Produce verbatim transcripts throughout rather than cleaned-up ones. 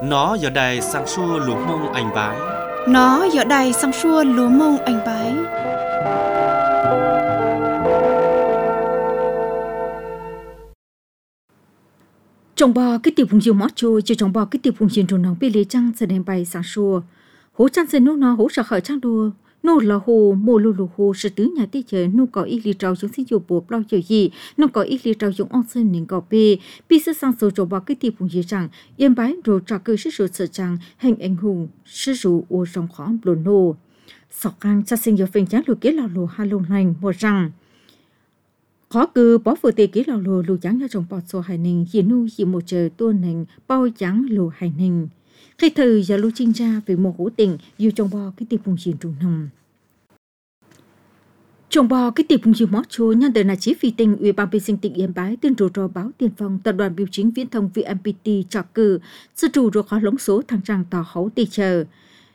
Nó giờ đây sang xua lúa mông anh bái. Nó giờ đây sang xua lúa mông anh bái. Trong bò cái tiểu vùng nhiều mót chua, chỉ trong bò cái tiểu vùng nhiều nóng bị lê trăng sẽ đem bay sang xua. Hố trăng sẽ nô nó hố sợ khởi trăng đùa. Nô là hồ mô lù lù hồ sự tứ nhà tí chơi nô có ít lì trâu chúng xin dụ bộ bao giờ gì nô có ít lì trâu chúng on sơn nên có bê bí sự sang số trong bò cái tiểu vùng nhiều rằng yên bái rồi trả cơ sự sự sự rằng hình anh hùng sự dụ ô trong khó lùn nô sọc căng cha sinh giờ phình chán lù kế lò lù hà lù hành một rằng khó cứ bỏ vừa tê kế lò lù lù trắng cho trong bò số hải ninh chỉ nu chỉ một trời tuôn hình bao trắng lù hải ninh khi thời giờ lù chinh ra về một hữu tình yêu trong bò cái tiểu vùng chiến trung nồng trong bò cái tiểu vùng chiến mót chua nhân đời là chỉ phi tình ủy ban vệ sinh tỉnh Yên Bái tuyên rủ cho báo Tiên Phong tập đoàn biểu chính viễn thông vê en pê tê trả cử sự chủ rồi khó lống số thằng trang tỏ hấu tê chờ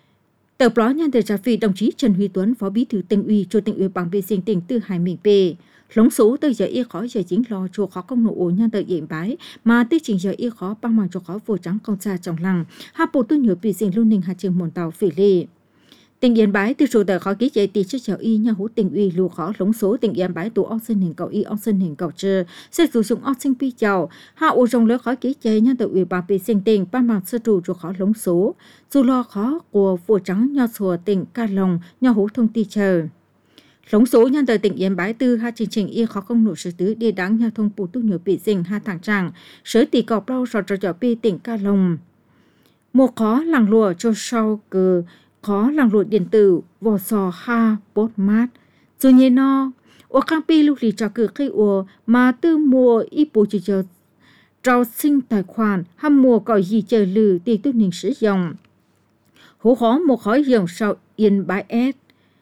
tờ báo nhân đời trả phi đồng chí Trần Huy Tuấn phó bí thư tỉnh ủy chủ tịch ủy ban vệ sinh tỉnh Tư Hải Minh P lống số tới giờ y khó giờ chính lo chùa khó công nộ ổ nhân đời Yên Bái mà tới trình giờ y khó băng mang cho khó vô trắng công xa trong lăng hạ bộ tôi nhớ bị sinh luôn ninh hạ trường môn tàu phỉ lệ tỉnh Yên Bái từ số đời khó ký chạy tỷ chất chào y nhà hữu tỉnh ủy lù khó lống số tỉnh Yên Bái tụ ong sinh hình cầu y ong sinh hình cầu trừ sẽ sử dụng ong sinh pi chào hạ ổ rồng lớn khó ký chạy nhân đời ủy ban vệ sinh tỉnh ban mang sơ trụ cho khó lống số dù lo khó của vô trắng nho sùa tỉnh Ca Long nhà hữu thông ti chờ lống số nhân đời tỉnh Yên Bái tư hai chương trình y khó không nổ sự tứ địa đáng nhà thông bù tu nhiều bị dình hai thằng tràng sở tỷ cọp lâu sọt trò pi tỉnh Ca Long một khó làng lùa cho sau cờ khó làng lụa điện tử vò sò ha bốt mát rồi nhé no ô khang pi lúc lì trò cử cây ua mà tư mùa y bù chỉ chờ trao sinh tài khoản hăm mùa cõi gì chờ lử thì tôi nhìn sử dụng hố khó một khói dòng sau Yên Bái S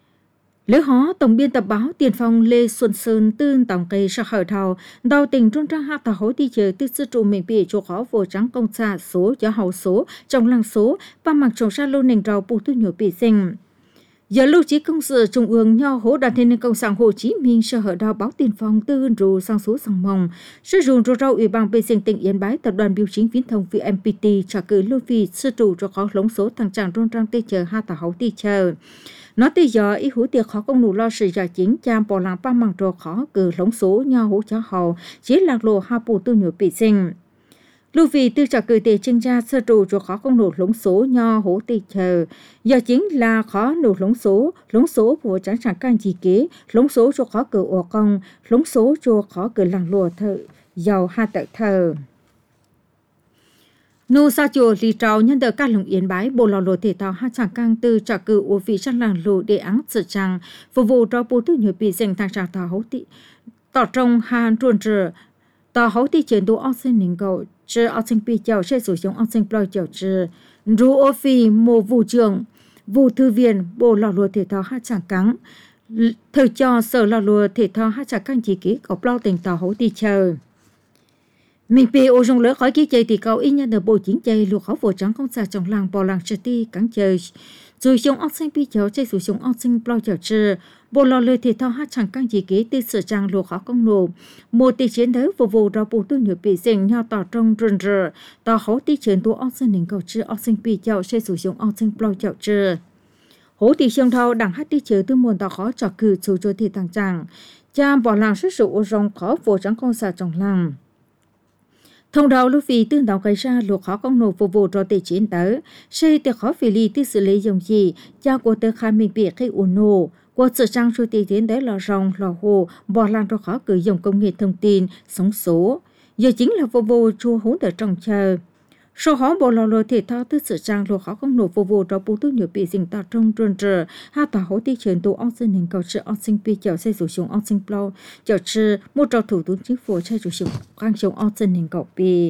lễ hó tổng biên tập báo Tiền Phong Lê Xuân Sơn tương tổng cây sa khởi thầu đầu tình trung trang hạ tàu hối đi chờ tư sư trụ mình bị chỗ khó vô trắng công xa số giá hậu số trong lăng số và mặc trồng sa lô nền rau bù tu nhổ bị sinh giờ lưu trí công sự trung ương nho hố đặt thêm công sản Hồ Chí Minh sở hở đào báo Tiền Phong tư rù sang số sang mong sử dụng rô rau ủy ban vệ sinh tỉnh Yên Bái tập đoàn biểu chính viễn thông vê en pê tê trả cử lưu vì sư trụ cho khó lống số thằng chàng trung trang tê chờ hạ tàu hối đi chờ nó tới giờ ý hữu tiệc khó công nụ lo sự giả chính cham bỏ làng ba mảng trò khó cử lống số nho hữu cháu hầu chỉ lạc lộ hạ bù tu nhựa bị sinh lưu vì tư trả cử tề chân ra sơ trụ cho khó công nụ lống số nho hữu tê chờ giờ chính là khó nụ lống số lống số của tráng sản can gì kế lống số cho khó cử ổ công lống số cho khó cử làng lùa thợ giàu ha tự thờ nô sa chùa lì trào nhân đời các lồng Yên Bái bộ lò lồ thể thao hai chẳng căng từ trả cử ổ vị sang làng lồ để áng sự trang phục vụ cho bộ tư nhựa bị dành thang trả tàu hấu tị tỏ trong hàn truồn trừ tàu hấu tị chuyển đồ ong sinh nình cầu trừ ong sinh pi chào sẽ sử dụng ong sinh ploi chào trừ rú ô phi mô vụ trường vụ thư viện bộ lò lồ thể thao hai chẳng căng thời cho sở lò lồ thể thao hai chẳng căng chỉ ký có ploi tình tàu hấu tị chờ mình bị ô rong lỡ khỏi kia chơi thì cậu ít nhất là bộ chính chơi lục khó vô trắng không xa trong làng bò làng city cắn chơi rồi dùng ong sinh pi cháu chơi sử dụng ong sinh ploi chảo trừ bộ lò lười thể thao hát chẳng căng gì kế từ sở trang lục khó công nổ một tỷ chiến đấu phục vụ ra bộ tư nhựa bị dành nhau tỏ trong rừng rờ tỏ hấu tỷ chiến đấu ong sinh hình cầu trừ ong sinh pi cháu chơi sử dụng ong sinh ploi chảo trừ hố tỷ trường thao đẳng hát tỷ chơi từ muôn tỏ khó trả cử chủ cho thị thằng chàng cha bỏ làng sức sự ô rong khó vô trắng không xa trong làng thông đạo lưu vì tương đạo gây ra luộc khó công nổ phục vụ cho tệ chiến tới xây tiệc khó phỉ lý tư xử lý dùng gì cha của tờ khai mình bị khi ổn nổ của sự trang cho tệ chiến tới lò rong lò hồ bỏ lan cho khó cử dùng công nghệ thông tin sống số giờ chính là phục vụ chua hỗn ở trong chờ số hóa bộ lò lò thể thao tư sự trang luộc khó công nổ phục vụ cho bố tu nhiều bị dình tạo trong rừng rờ hạ tỏa hỗ tị chuyển tụ ong sinh hình cầu sự ong sinh pi chào xây sử dụng ong sinh plau chào trừ một trò thủ tướng chính phủ xây sử dụng quan trọng ong sinh hình cầu pi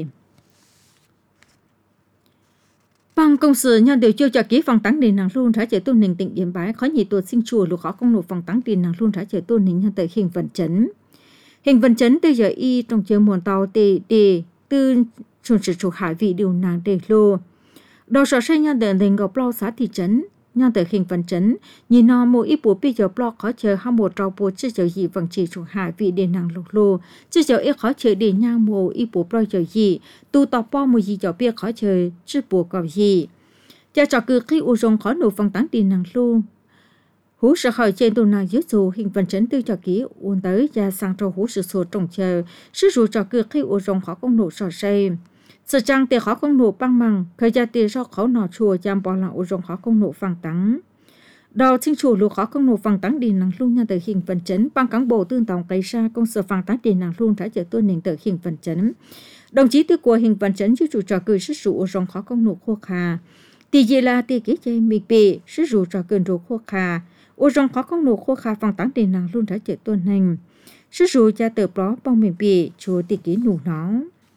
bằng công sự nhận điều chiêu trả ký phòng tăng điện năng luôn trả chế tôn nền tỉnh Yên Bái khó nhị tuột sinh chùa luộc khó công nổ phòng tăng điện năng luôn trả chế tôn nền nhân tới hình vận chấn hình vận chấn từ giờ y trong chiều muôn tàu tề đề tư chuẩn sử chủ hải vị điều nàng đề lô đầu sở xây nhà đợn đình ngọc lâu xã thị trấn nhân từ hình vận chấn nhìn nó mỗi ít bố bây giờ blog khó chờ hai một trâu bố chưa chờ gì vẫn chỉ chủ hạ vì để năng lục lô chưa chờ ít khó chờ để nhang mồ ít bố blog chờ gì tu tập bao mùi gì cho biết khó chờ chưa bố cầu gì cha trò cứ khi u rong khó nổ phong tán đi năng luôn hú sợ hỏi trên tu nào dưới dù hình vận chấn tư cho kỹ uốn tới cha sang trâu hú sự số trồng chờ sự dù trò cứ khi u rong khó công nổ sò say sự trang tiền khó công nổ băng măng thời gian tiền do khó nọ chùa chăm bỏ lòng u rong khó công nổ phẳng tắng đầu chính chủ lục khó công nổ phẳng tắng đi năng luôn nha từ hình vận chấn băng cán bộ tương tổng cây xa công sở phẳng tắng đi năng luôn đã chờ tuân nền từ hình vận chấn đồng chí tư của hình vận chấn chứ chủ trò cứ sự dù u rong khó công nổ khô khà tỷ gì là tỷ kế chơi mình bị sự dù trò cơn đồ khô khà u rong khó công nổ khô khà phẳng tắng đi năng luôn đã chờ tuân nền sự dù cha từ đó bông mình bị chúa tỷ kế nụ nó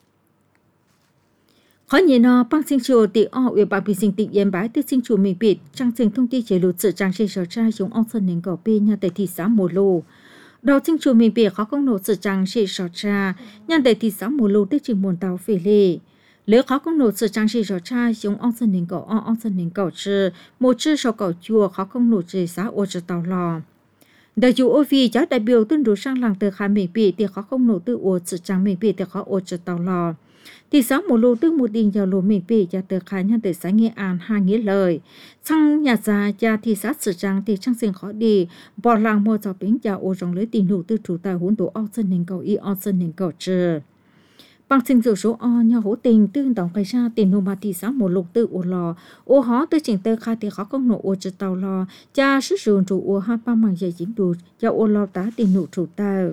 khó nhìn nó băng sinh chùa tỷ o ủy ban bị sinh tịnh yên bái tư sinh chùa mình bị trang trình thông tin chế lụt sự trang xây sở trai chúng ông sơn nền cầu bê nhà tại thị xã Mồ Lô đầu sinh chùa mình bị khó công nổ sự trang xây sở trai nhà tại thị xã Mồ Lô tích trình muôn tàu phê lê nếu khó công nổ sự trang xây sở trai chúng ông sơn nền cầu ông sơn nền cầu chư một chư sau cầu chùa khó công nổ chế xã ô chư tàu lò đại chủ ô vi cháu đại biểu tuyên đủ sang làng từ khai mình bị thì khó công nổ tư ô sự trang mình bị thì khó ô chư tàu lò thì sáng một lô tức một đình vào lô mình bị cho từ khai nhân từ sáng nghe an hai nghĩa lời sang nhà già cha thì sát sự trang thì trang sinh khó đi bỏ làng mua cho bánh chào ô rong lưới tiền nụ tư chủ tài huấn tổ ao sân nền cầu y ao sân nền cầu trừ bằng sinh dụ số o nhà hỗ tình tương tổng khai ra tiền nô mà thì sáng một lục tư ô lò ô hó tư chỉnh tơ khai thì khó công nộ ô trừ tàu lò cha sức sườn chủ ô hai ba mảng dày chính đủ cho ô lò tá tiền nụ chủ tài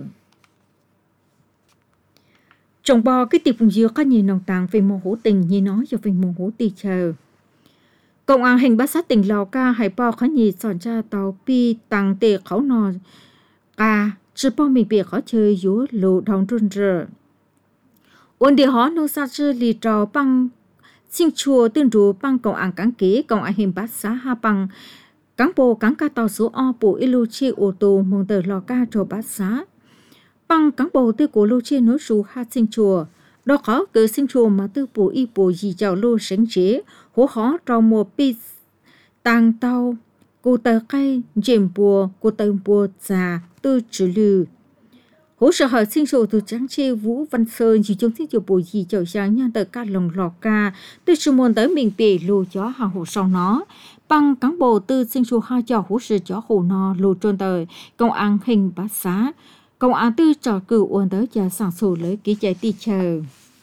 trồng bò cái tiệp vùng dưa có nhiều nòng tàng về mồ hố tình như nói cho về mồ hố tì chờ công an hình bát sát tỉnh Lào Ca hải bò khó nhì sòn cha tàu pi tăng tề khẩu nò ca chứ bò mình bị khó chơi dúa lù đồng run rờ ôn địa hó nô sa chư lì trò băng sinh chùa tương rú băng công an cán kế công an hình bát xá ha băng cán bộ cán ca tàu số o bộ ilu chi ô tô mong tờ Lào Ca trò bát xá bằng cán bộ tư cổ lô trên nối số hát sinh chùa đó khó cử sinh chùa mà tư bộ y bộ gì chào lô sinh chế hố khó trong một pi tàng tàu cô tờ cây dèm bùa cô tờ bùa già tư trừ lư hố sở hỏi sinh chùa từ tráng chê Vũ Văn Sơn chỉ trong sinh chùa bộ gì chào sáng nha tờ ca lồng lò ca tư sư môn tới mình bể lô chó hàng hồ sau nó bằng cán bộ tư sinh chùa hai chào hố sự chó hồ no lô trôn tờ công an hình bát xá công an tư trò cử uốn tới nhà sản xuất lấy ký chạy ti chờ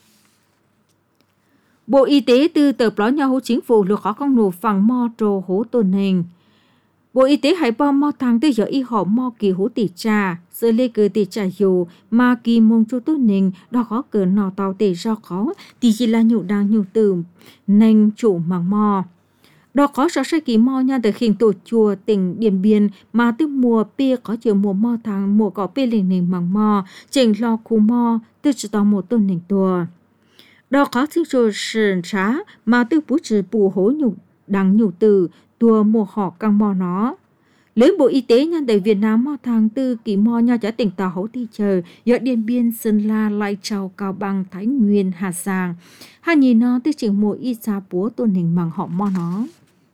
Bộ Y tế tư tờ báo nhà hỗ chính phủ lừa khó công nổ phẳng mò trồ hố tồn hình Bộ Y tế hải bò mò thang tư giờ y họ mò kỳ hố tỷ trà sơ lê cờ tỷ trà dù mà kỳ mông chú tồn hình đó khó cờ nọ tàu tỷ do khó thì chỉ là nhụ đang nhụ từ nành chủ màng mò đó có sở sai kỳ mò nha từ hình tổ chùa tỉnh Điện Biên mà từ mùa pia có chiều mùa mò tháng mùa có pia liền nền màng mò chỉnh lo khu mò từ chỉ tàu một tuần nền tua đó có sinh chùa sườn trá mà từ bố trừ bù hố nhục đằng nhục từ tua mùa họ căng mò nó lấy Bộ Y tế nha tại Việt Nam mò tháng tư kỳ mò nha cho tỉnh tàu hấu thi chờ ở Điện Biên Sơn La Lai Châu Cao Bằng Thái Nguyên Hà Giang hai nhìn nó từ chỉnh mùa y xa búa tuần nền màng họ mò nó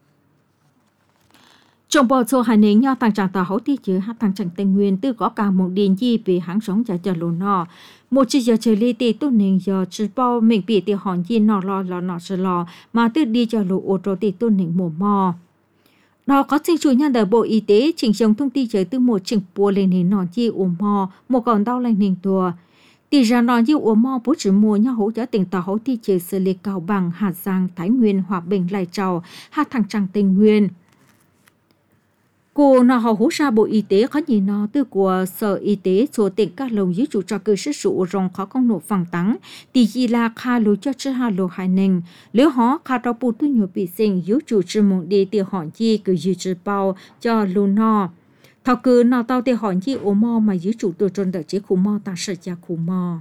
trong bộ số hai nền nhau tăng trạng tàu hậu thi chứa hát tăng trạng Tây Nguyên từ có cả một điện gì về hãng sống trả chờ lô nọ một chỉ giờ chơi lý tì tu nền giờ chỉ bao mình bị tiền hòn gì nọ lo lo nọ chỉ lo mà từ đi chờ lô ô tô tì tu nền mồ mò đó có sinh chủ nhân đời Bộ Y tế chỉnh chống thông tin chơi từ một chỉnh bùa lên nền nọ chi ủ mò một còn đau lên nền tua tỷ ra nọ chi ủ mò bố chỉ mua nhau hỗ trợ tỉnh tàu hậu thi chơi xử lý Cao Bằng Hà Giang Thái Nguyên Hòa Bình Lai Châu hát thằng trạng Tây Nguyên cô nó hầu hỗ trợ Bộ Y tế có nhìn nó từ của Sở Y tế số tỉnh các lồng dưới chủ trò cơ sức sụ rong khó công nổ phẳng tắng tỷ gì là khá lối cho chứ hà lô hai nền nếu họ khá đau bù tu nhiều bị sinh dưới chủ trì mong đi tiêu hòn chi cứ dưới trì bao cho lô no thảo cứ nào tao tiêu hòn chi ổ mò mà dưới chủ tôi trôn đợi chế khu mò ta sợ cha khu mò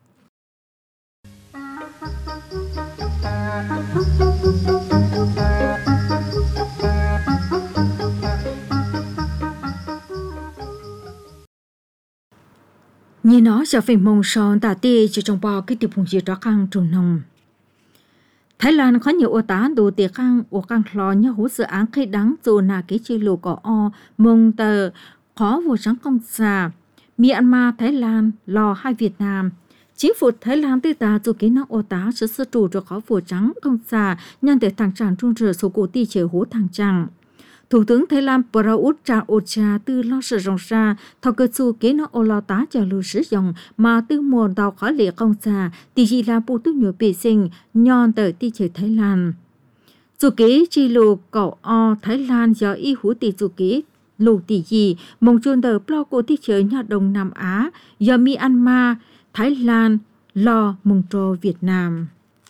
như nó sẽ phải mong son tả tê chỉ trong bao cái tiệp hùng gì đó khang trùng nồng Thái Lan có nhiều ô tá đủ tiệc khang ô căng lo nhớ hú dự án khai đáng dù là cái chi lù có o mông tờ khó vô trắng công xà. Myanmar, Thái Lan, lo hai Việt Nam. Chính phủ Thái Lan tư tà dù kỹ năng ô tá sẽ sử trụ cho khó vô trắng công xà nhân để thằng tràng trung rửa số cụ ti chế hú thằng tràng. Thủ tướng Thái Lan Prayut Chan-o-cha từ lo sử dụng ra thao cơ su kế nó ô lo tá cho lưu sử dụng mà từ mùa đào khó lệ công xa thì chỉ là bộ tư nhựa bề sinh nhon tới ti chế Thái Lan. Dù kế chi lù cậu o Thái Lan do y hú tỷ dù kế lù tỷ gì mong chôn tờ plo cô ti chế nhà Đông Nam Á do Myanmar, Thái Lan lo mong trò Việt Nam.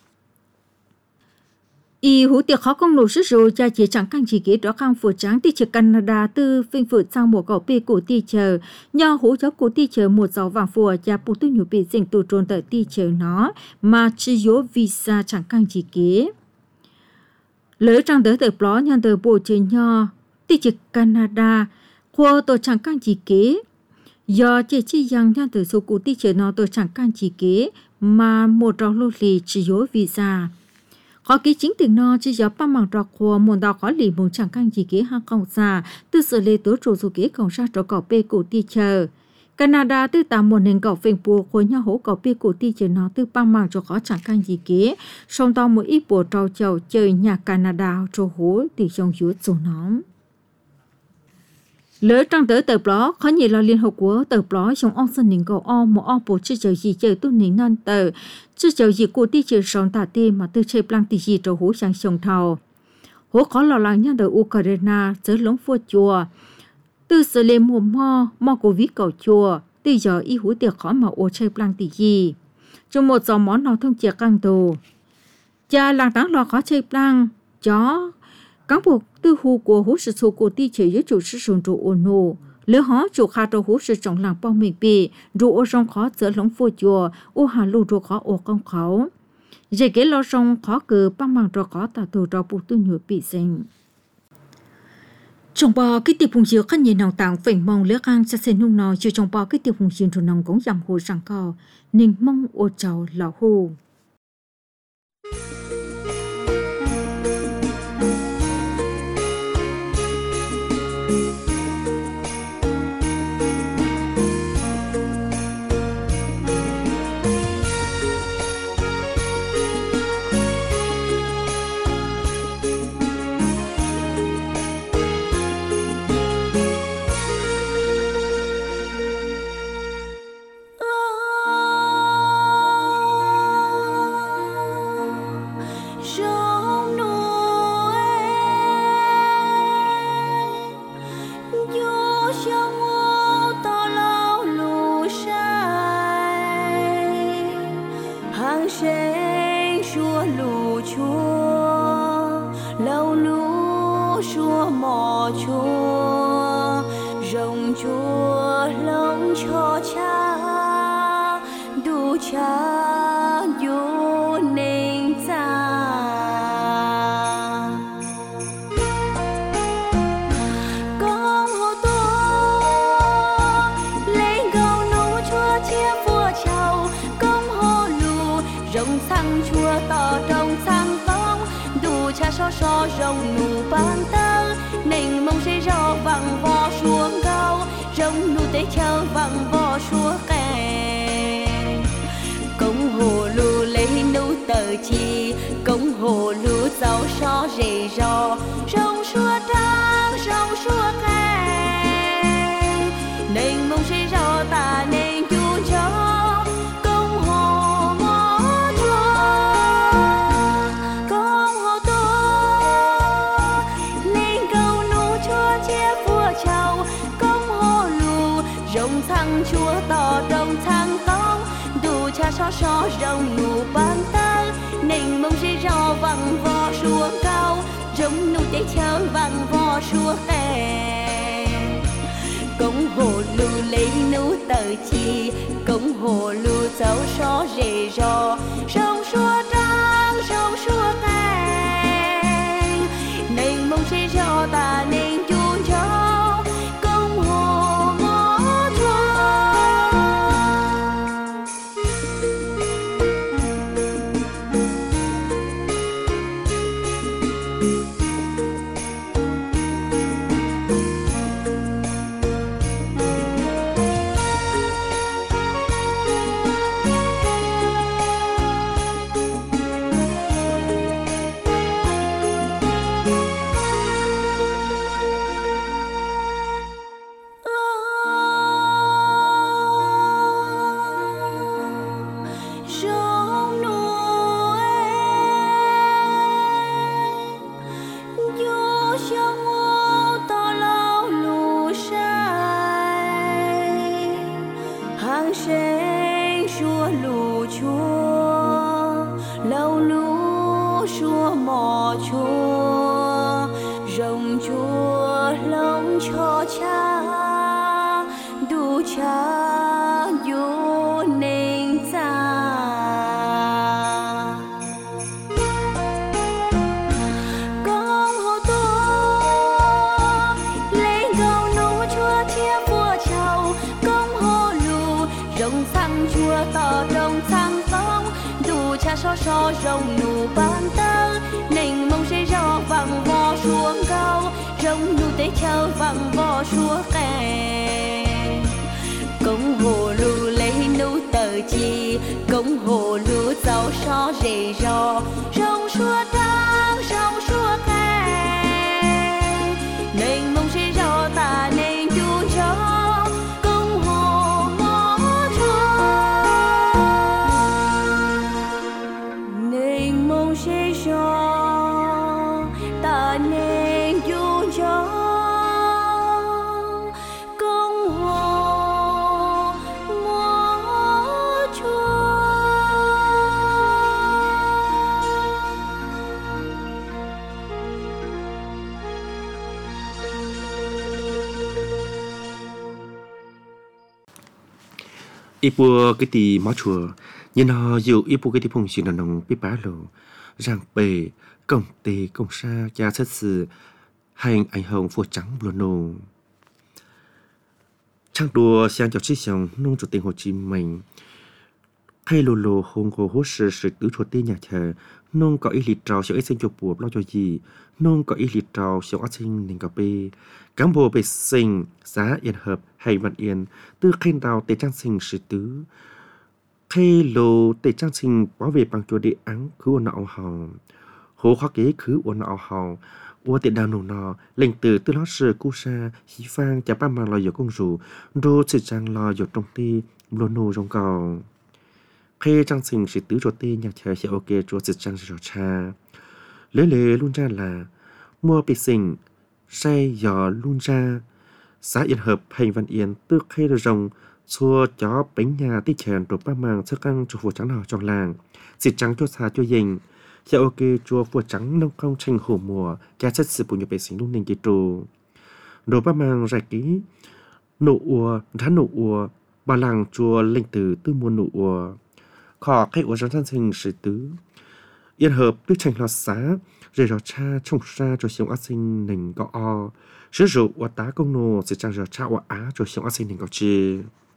Y hú tiệc khó công nổ sức rồi cha chế chẳng căng chỉ kế đó khang phủ trắng ti chế Canada từ phinh phủ sang mùa cậu bê cổ ti chờ nho hú cháu cổ ti chờ một dấu vàng phùa cha bù tư nhủ bê dình tù trôn tờ ti chờ nó mà chỉ dỗ visa chẳng căng chỉ kế. Lỡ trang đỡ tờ bló nhân tờ bộ chế nho ti chế Canada qua tổ chẳng căng chỉ kế do chế chi yang nhân tờ số cổ ti chờ nó tổ chẳng căng chỉ kế mà một trò lô lì chỉ dỗ visa. Khó ký chính từ nó chỉ do ba mạng trọc của một đào khó lì mong chẳng căng chỉ kế hàng công xa từ sự lê tố trụ dù kế công sát cho cỏ bê cổ ti chờ. Canada từ tám một nền cỏ phình bùa khối nhau hỗ cỏ bê cổ ti chờ nó từ ba mạng cho khó chẳng căng chỉ kế. Xong tao một ít bùa trao chầu chơi nhà Canada cho hỗ thì trong dưới dù nó. Lỡ trang tới tờ blog khó nhị là liên hợp quốc tờ blog trong ông sân nền cầu o một ông bộ chứ chờ gì chờ tu nền non tờ chứ chờ gì cô ti chờ sống tả tê mà tư chơi plan tì gì cho hú sang sông thầu hú khó lo lắng nhân tờ Ukraine giới lống phua chùa từ sự lên mùa mò mò của ví cầu chùa từ giờ y hú tiệc khó mà ô chơi plan tì gì trong một dòng món nào thông chiếc căng tù cha làng táng lo khó chơi plan chó cán bộ tư hù của hú sự số của ti chế với chủ sử dụng trụ ổn nô lỡ họ chủ khá trò hú sự trọng làng bao mình bì rủ ô rong khó dỡ lóng phô chùa ô hà lưu rủ khó ô công khảo dễ kế lo rong khó cử băng bằng trò khó tạo tù trò bù tư nhựa bị sinh trong bò cái tiệp hùng chiếu khăn nhìn nòng tảng phỉnh mong lỡ khang sẽ xem nung nò chiều trong bò cái tiệp hùng chiếu trù nòng cũng dằm hồ sẵn cò nên mong ô trào lọ hù. So rồng nụ ban tơ nền mông sẽ rò vàng vò xuống cao rồng nụ tế chờ vàng vò xuống kè công hồ lù lấy nụ tờ chi công hồ lù giàu so rề rò rồng xua trăng rồng xua kè nền mông sẽ rò ta nên chu cho chúa tỏ đồng thang tông đủ cha so so rồng nụ ban tơ nền mông sẽ rò vàng vò xuống cao rồng nụ tế chờ vàng vò xuống kè công hồ lù lấy nụ tờ chi công hồ lù cháu so rề rò rồng xua trăng rồng xua kè nền mông sẽ rò ta nên chu cho răng sen xua lù chua lâu lú xua mò chua rồng chua lông cho cha đủ cha vô nên cha con hồ tô lấy gầu nụ chua chia vua chầu công hồ lù rồng sang chua tỏ rồng sang tông đủ cha so so rồng nụ ban tơ nình mông sẽ rò vàng vò xuống cao rồng nụ tế châu vàng vò xuống kè công hồ lù lấy nụ tờ chi công hồ lù giàu so rề rò rồng xua trắng rồng xua kè nình mông sẽ rò ta nình chu cho công hồ mó cho nình mông sẽ rò ta nình chu cho công hồ mó cho ipu cái tì máu chùa nhưng nó dù ipu cái tì phong chỉ là nông bị bá lộ rằng bề công ty công sa cha xét xử hành ảnh hồng phù trắng luôn nô trang đùa sang cho chiếc dòng nông chủ tịch Hồ Chí Minh hay lô lô hùng hồ hốt sự sự tứ chuột tê nhà thờ nông có ý lịch trào cho ít sinh chụp buộc lo cho gì nông có ý lịch trào cho ít sinh nên cà phê cán bộ bề sinh giá yên hợp hay văn yên từ khen đào tê trang sinh sự tứ hay lô tê trang sinh bảo vệ bằng chúa địa án cứ ôn nọ hào hồ khoa kế cứ ôn nọ hào ua tiện đào nổ nọ lệnh từ từ lót sự cu sa hí phang chả ba mang lò dầu công rủ đô sự trang lò dầu trong ti lô nô trong cầu khi trang sinh sự tứ chuột tê nhà thờ sẽ ok chúa sự trang sự cha lễ lễ luôn ra là mua bị sinh say giò luôn ra xã yên hợp hành văn yên từ khi được rồng xua chó bánh nhà tích chèn rồi ba mang sức ăn cho phù trắng nào trong làng xịt trắng cho xa cho dình sẽ ok chùa phù trắng nông công tranh hổ mùa cha chất sự bùn nhập bể sinh luôn nên kỳ trù rồi ba mang rải ký nụ ua rá nụ ua bà làng chùa linh tử tư muôn nụ ua khó cái ua rắn thân sinh sự tứ yên hợp đức tranh lọt xá rồi rõ cha trông ra cho sống ác sinh nền có o sử dụng ua tá công nô sẽ trang rõ cha ua á cho sống ác sinh nền có chi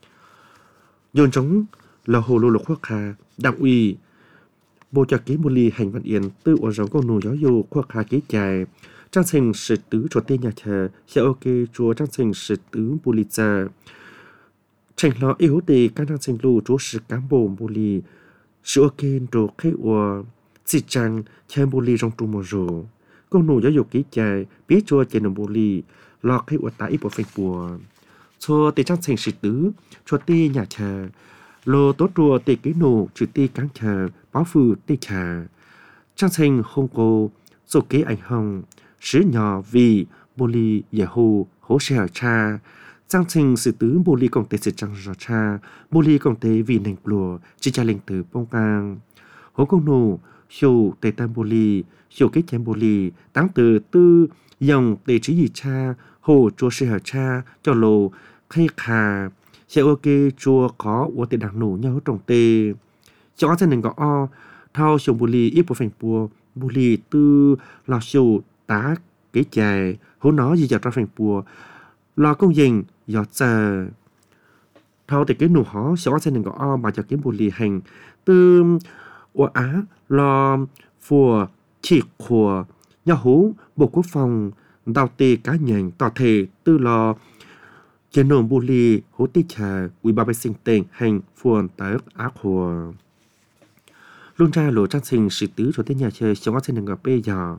nhôn trống là hồ lô lục khoác hà đảng ủy bộ cho ký mô ly hành văn yên tư ua giống công nô giáo dục khoác hà ký dài trang sinh sự tứ cho tên nhà thờ sẽ ok chúa trang sinh sự tứ bù lì trà tranh lo yếu tì các trang sinh lưu chúa sự cán bộ bù lì sự ok đồ khai ua chỉ trang chơi bù lì trong trung mùa rồ công nô giáo dục ký dài biết chúa chơi nồng bù lì lo khai ua tá ít bộ phanh bùa cho tê trang sinh sự tứ cho tê nhà thờ lô tốt rùa tê ký nô chữ tê cán thờ báo phù tê thờ trang sinh không cô số kế ảnh hồng sứ nhỏ vì bồ lì giả hồ hỗ trợ cha trang sinh sự tứ bồ lì công tế sự trang rõ cha bồ lì công tế vì nền lùa chỉ cha lệnh từ bông càng hỗ công nô hiệu tê tam bồ lì hiệu kết chém bồ lì tăng từ tư dòng tê trí gì cha hồ chùa sư hở cha cho lô khai khà sẽ ok chùa có ua tê đảng nổ nhau trồng tê cho gia đình có o thao sông bồ lì ít bộ phành bùa bồ lì tư lò sầu tá kế chài hố nó gì giờ ra phành bùa lò công dình giọt chờ thao tê kế nổ hó cho gia đình có o mà cho kiếm bồ lì hành tư ua á lò phùa chỉ khùa nhau hú bộ quốc phòng đào tê cá nhành tỏ thể tư lò trên nông bù lì hố tí trà ủy ba bê sinh tên hành phuồn tới ác hồ luôn ra lộ trang sinh sự tứ rồi tới nhà chơi trong ác sinh ngọc bê giò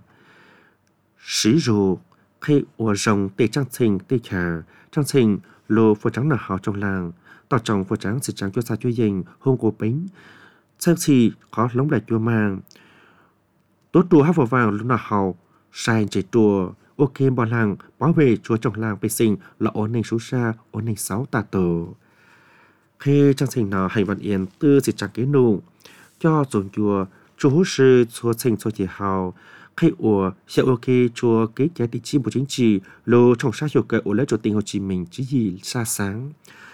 sử rồ khi ủa rồng tê trang sinh tê trà trang sinh lộ phù trắng nở hào trong làng tỏ trọng phù trắng sự trắng cho xa cho dành hôn cổ bính sang xì khó lóng lại cho mang tốt đùa hát vào vàng lúc nở hào sai chạy đùa ok bỏ làng bảo vệ chúa trong làng bê sinh là ổn định số xa ổn định sáu tà tổ khi trang trình nó hành vận yên tư dịch trang kế nụ cho dồn chùa chú sư chùa trình chùa chỉ hào khi ủa sẽ ok chùa kế kế tỷ chi bộ chính trị lô trong sát hiệu cỡ ủa lấy cho tình Hồ Chí Minh chỉ gì xa sáng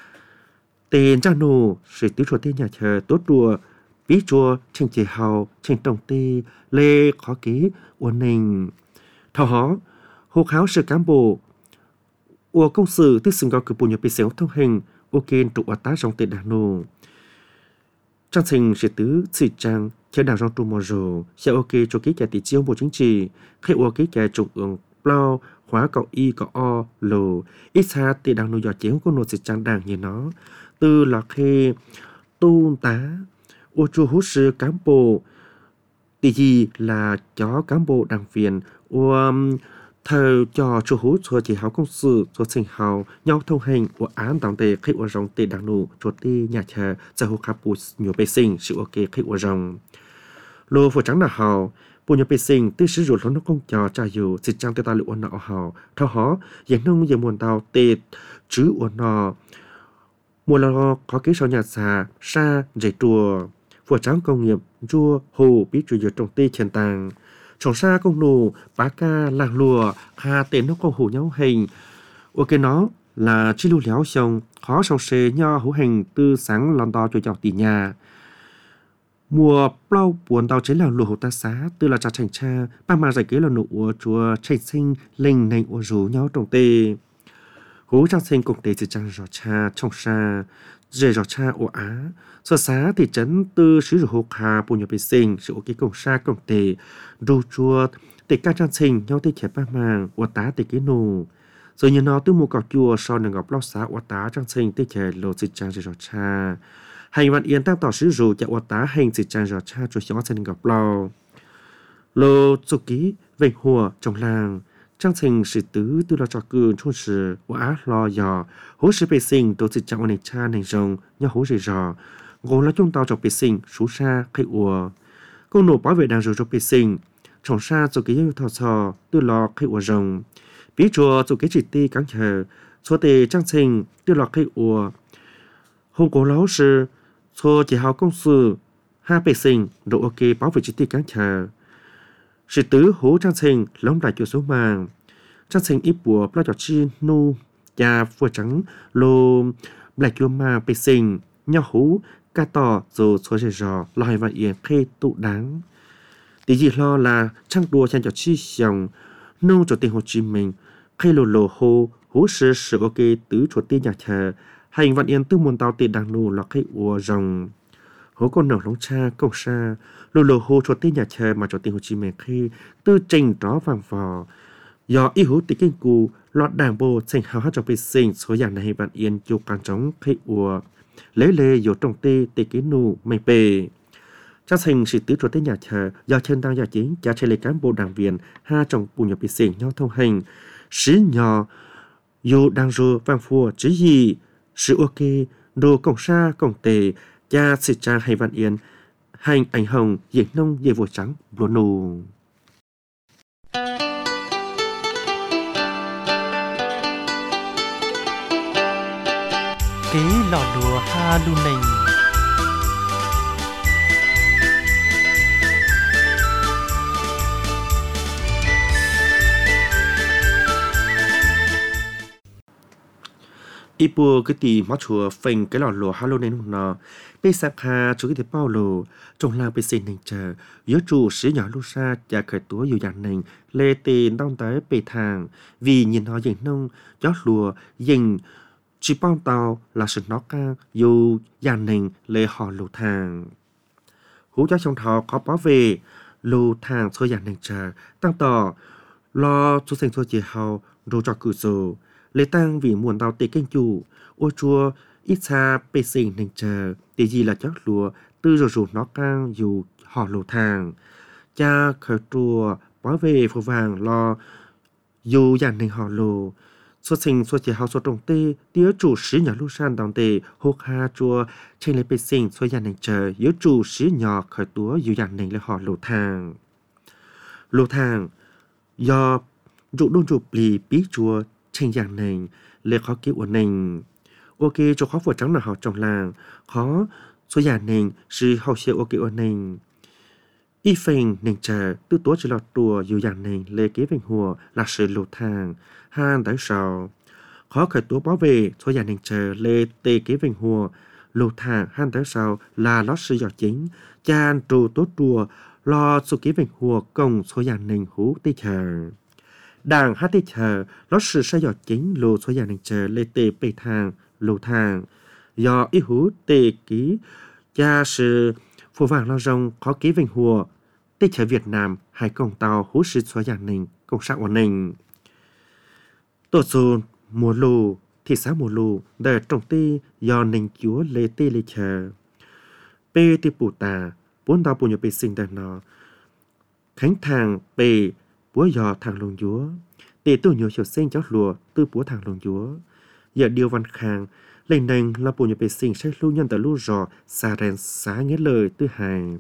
tên trang nụ sự tứ chùa tên nhà thờ tốt đùa bí chùa trình chỉ hào trình tổng tê lê khó ký ủa nình thảo hó hô kháo sự cán bộ ủa công sự tư xưng gọi cử bộ nhập bị xéo thông hình ok trụ ở tá trong tên đảng nụ trang trình sẽ tứ chỉ trang chế đảng trong trụ mò rồ sẽ ok cho ký kẻ tỷ chiêu bộ chính trị khi ủa ký kẻ trục ứng plau khóa cậu y cậu o lồ ít xa tỷ đảng nụ dò chéo của nụ chỉ trang đảng như nó từ là khi tu tá ủa chùa hút sư cán bộ tỷ gì là chó cán bộ đảng viên ủa thờ cho chú hú cho chỉ hào công sự cho sinh hào nhau thông hành của án tổng tệ khi ở trong tệ đảng nụ cho tê nhà chờ cho hú khắp bù nhiều bê sinh sự ok khi ở trong lô phụ trắng là hào bù nhiều bê sinh tư sử dụng nó công cho trả dù dịch trang tê ta lựu nọ hào thao hó dành nông dành muôn tàu tê chứ ở nọ mùa lo có kế sau nhà xà xa dạy chùa phụ trắng công nghiệp chua hồ biết chủ trong tê trên tàng trong xa công nụ bá ca làng lùa kha tên nó công hủ nhau hình ok nó là chi lưu léo xong khó xong xê nho hữu hình từ sáng lòn to cho chọc tỷ nhà mùa plau buồn tàu chế làng lùa hữu ta xá từ là trà chành cha ba mà giải kế là nụ ua chùa chành sinh linh nành ua rú nhau trong tê hú trang sinh cùng tê chỉ trang rõ cha trong xa dễ rõ cha ua á sở xá thị trấn tư sử dụng hộp hà bùn nhập bê sinh sự ok công xa công tê rô chua tê ca trang sinh nhau tê khẽ ba màng ua tá tê kế nụ rồi như nó tư mù cọc chùa sau nâng ngọc lóc xá ua tá trang sinh tê khẽ lộ dịch trang dễ rõ cha hành văn yên tăng tỏ sử dụng cho ua tá hành dịch trang rõ cha cho xóa chân ngọc lò lô chú ký vệnh hùa trong làng trang trình sự tứ tư lo cho cư chôn sự ua á lo dò hố sự bê sinh tổ dịch trang ua này cha này rồng nhau hố rì rò ngô là chúng tao trong bê sinh sú xa khai ua công nổ bảo vệ đàn rừng trong bê sinh trong xa cho cái yêu thọ sò tư lo khai ua rồng bí chùa cho cái chỉ ti cắn chờ cho tề trang trình tư lo khai ua hôm cố lão sư cho chỉ hào công sự ha bê sinh độ ok bảo vệ chỉ ti cắn chờ sự tứ hố trang trình lóng đại chỗ số màng trang trình ít bùa bao trò chi nu và vừa trắng lô lại chỗ mà bê sinh nhau hú ca tỏ rồi số rẻ rò loài và yên khê tụ đáng tí gì lo là trang đùa chăn cho chi dòng nông cho tiền Hồ Chí Minh khê lồ lồ hô hú sư sự ok tứ cho tiền nhà thờ hành vạn yên tư môn tàu tiền đằng nụ là khê ua rồng hố con nở lông cha công xa lồ lồ hô cho tiền nhà thờ mà cho tiền Hồ Chí Minh khê tư trình đó vàng vò do ý hú tí kinh cù lọt đảng bộ thành hào hát trong bê sinh số dạng này vạn yên chụp càng trống khê ua lấy lê dỗ trong tê tê kế nụ mây bề trang thành sự tứ cho tê nhà thờ do chân tăng gia chính cha chế lê cán bộ đảng viên ha trong bù nhập bị xỉn nhau thông hành sĩ nhỏ dù đang rô vang phùa chỉ gì sự ok đồ cổng xa cổng tề cha sĩ cha hay văn yên hành ảnh hồng diện nông dây vội trắng lúa nù kế lò đùa ha lu nình ipu cái tì mót chùa phình cái lò lùa ha lu nình nọ bê sạp hà chú cái tì bao lù trong làng bê xin nình chờ yếu chủ sĩ nhỏ lu sa và khởi túa dù dạng nình lê tiền đong tới bê thang vì nhìn họ dành nông gió lùa dành chỉ bao tàu là sự nó ca dù gia đình lệ họ lù thang hú cho trong thọ có bảo vệ lù thang cho gia đình chờ tăng tỏ lo cho sinh cho chị hào đồ cho cử dù lệ tăng vì muôn tàu tê kênh chủ ô chua ít xa bê sinh đình chờ tê gì là chắc lùa tư rồi dù nó càng dù họ lù thang cha khởi chùa bảo vệ phù vàng lo dù gia đình họ lù xuất sinh xuất chỉ hào xuất trồng tê tía chủ sĩ nhỏ lưu san đồng tê hô ha chùa trên lấy bê sinh xuất gia đình chờ yếu chủ sĩ nhỏ khởi túa dù gia đình lấy họ lù thang lù thang do dụ đôn chụp lì bí chùa trên gia đình lấy khó kỹ của mình ok cho khó phổ trắng là họ trong làng khó số nhà nền sự hậu sẽ ok ở nền y phình nền chờ tư tố chỉ là đùa dù nhà nền lê kế vinh hùa là sự lụt thang han tới sau khó khởi tố bảo vệ số nhà nền chờ lê tê kế vinh hùa lụt thang han tới sau là lót sự giọt chính chan trù tốt đùa lo số kế vinh hùa công số nhà nền hú tê chờ đảng hát tê chờ lót sự sai giọt chính lô số nhà nền chờ lê tê bê thang lụt thang do ý hú tê ký cha sự phù vàng lao rong khó ký vinh hùa tê chờ Việt Nam hai công tàu hú sự xóa nhà nền công sản của nền tổ số mùa lù thị xã mùa lù để trồng tê do nền chúa lê tê lê chờ bê tê bù tà bốn tàu bù nhờ bê sinh đàn nó khánh thang bê búa dò thằng lùng chúa tê tu nhiều chiều sinh cháu lùa tư búa thằng lùng chúa giờ điều văn khang lên nền là bù nhờ bê sinh sẽ lưu nhân tờ lưu rò xa rèn xá nghĩa lời tư hài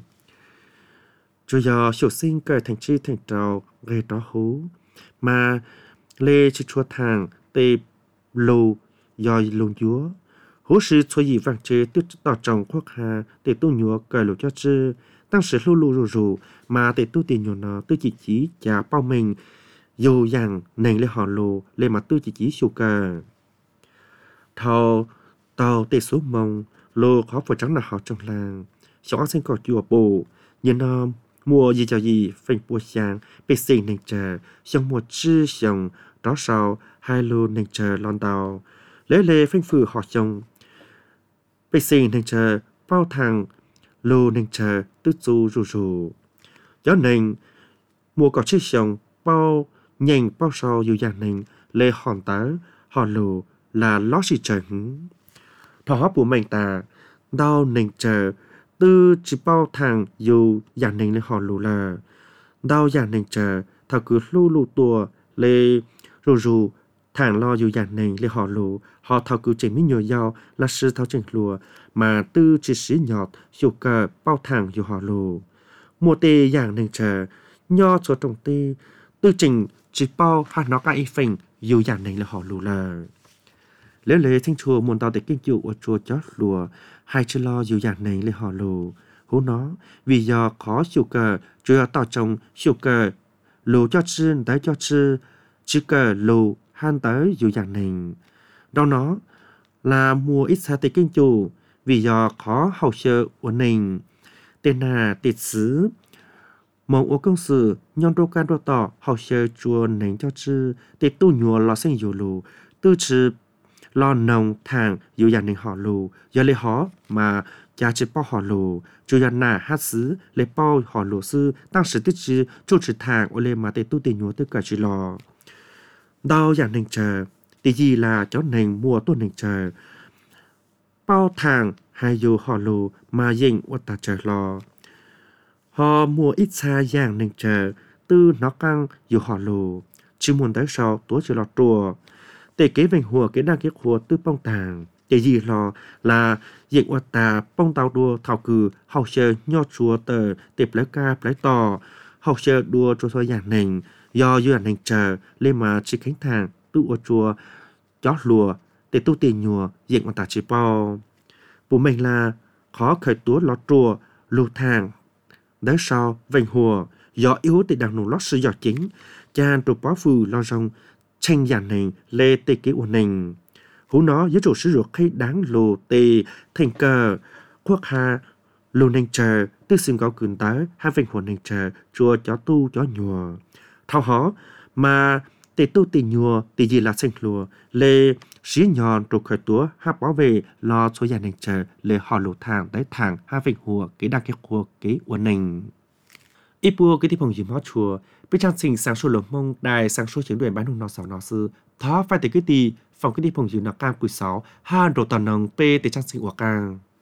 cho giờ chiều sinh cởi thành chi thành trào gây đó hú mà lê chỉ chua thang tê lù do lùng chúa hú sư cho gì vàng chế tư tỏ trọng quốc hà tê tu nhúa cởi lù cho chư tăng sự lưu lưu rù rù mà tê tu tiền nhúa nó tư chỉ chỉ chả bao mình dù rằng nền lê họ lù lê mà tư chỉ chỉ sưu cờ thầu tàu tê số mông lô khó phải trắng là họ trong làng xóa sinh cỏ chùa bù nhìn nó mua gì cho gì phanh bùa sáng bê sinh nền chờ xong một chư xong đó sau hai lô nền chờ lon tàu lễ lê phanh phử họ xong bê sinh nền chờ bao thằng lô nền chờ tư du rù rù gió nền mua cỏ chư xong bao nhanh bao sau dù dạng nền lê hòn tớ họ lù là ló xì trần thọ hóp của mình ta đau nền chờ tư chỉ bao thằng dù dạng nền lê họ lù là đau dạng nền chờ thảo cứ lưu lù tùa lê rù rù thằng lo dù dạng nền lê họ lù họ thảo cứ chỉ mới nhờ nhau là sư thảo trình lùa mà tư chỉ xí nhọt dù cờ bao thằng dù họ lù mùa tê dạng nền chờ nho cho trồng tê tư trình chỉ bao phát nó cái phình dù dạng nền lê họ lù là lễ lễ thanh chùa muốn tao để kinh chịu ở chùa chót lùa hai chữ lo dù dạng này lê họ lù hú nó vì do khó chịu cờ chùa tao trồng chịu cờ lù cho chư tới cho chư chữ cờ lù han tới dù dạng này đó nó là mua ít xa tê kinh chùa vì do khó hậu sơ của mình tên là tiệt xứ mong ô công sự nhon đô can đô tỏ hậu sơ chùa nền cho chư tê tu nhùa lò sinh dù lù tư chư lo nông thang dù dạng nền họ lù do lê họ mà cha chỉ bao họ lù chú dạng nà hát xứ lê bao họ lù sư tăng sự tích chứ chú chỉ thang ô lê mà tê tu tê nhúa tất cả chỉ lò đau dạng nền chờ tê gì là cháu nền mua tôn nền chờ bao thang hay dù họ lù mà dình ô ta chờ lò họ mua ít xa dạng nền chờ tư nó căng dù họ lù chứ muốn tới sau tối chỉ lò trùa tê kế vành hùa kế đăng kế hùa tư bông tàng tê gì lo là diện hoa tà bông tàu đua thảo cử hậu sơ nho chùa tờ tệp lấy ca lấy tò hậu sơ đua cho thôi dạng nền do dư ảnh nền chờ lên mà chỉ khánh thang tự ô chùa chót lùa tê tu tiền nhùa diện hoa tà chỉ bao bố mình là khó khởi túa lót chùa lù thang đới sau vành hùa do yếu tê đằng nụ lót sư giọt chính chan trục bó phù lo rong tranh dạng này lê tê kế của nền hú nó với chủ sử dụng khi đáng lù tê thành cờ quốc hà lù nền chờ tư xương gạo cường tới hai vinh hồn nền chờ chùa chó tu chó nhùa thao hó mà tê tu tê nhùa tê gì là xanh lùa lê xí nhòn trục khởi túa hát bảo vệ lo số dạng nền chờ lê họ lù thang tới thang hai vinh hùa kế đa kế hùa kế của nền ít bùa cái tí phòng dìm hót chùa biết trang sinh sáng số lồng mông đài sáng số chiến đoàn bán hùng nọ sáu nọ sư thó phải tới cái tí phòng cái tí phòng dìm nọ cam cùi sáu hai đồ toàn nồng p để trang sinh của càng